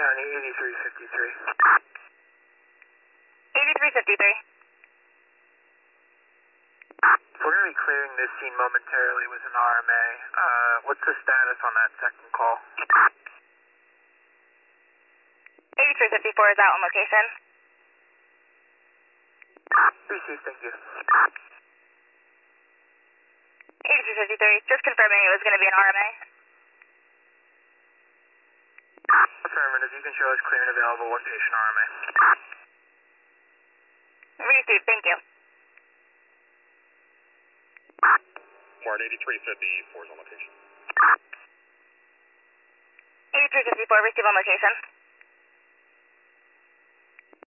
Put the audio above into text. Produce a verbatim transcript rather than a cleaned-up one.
County, eighty-three fifty-three. eighty-three fifty-three. We're going to be clearing this scene momentarily with an R M A. Uh, what's the status on that second call? eighty-three fifty-four is out on location. Received, thank you. eighty-three fifty-three, just confirming it was going to be an R M A. Affirmative, you can show us clear and available, one patient R M A. Received, thank you. Ward eighty-three fifty-four is on location. eighty-three fifty-four, receive on location.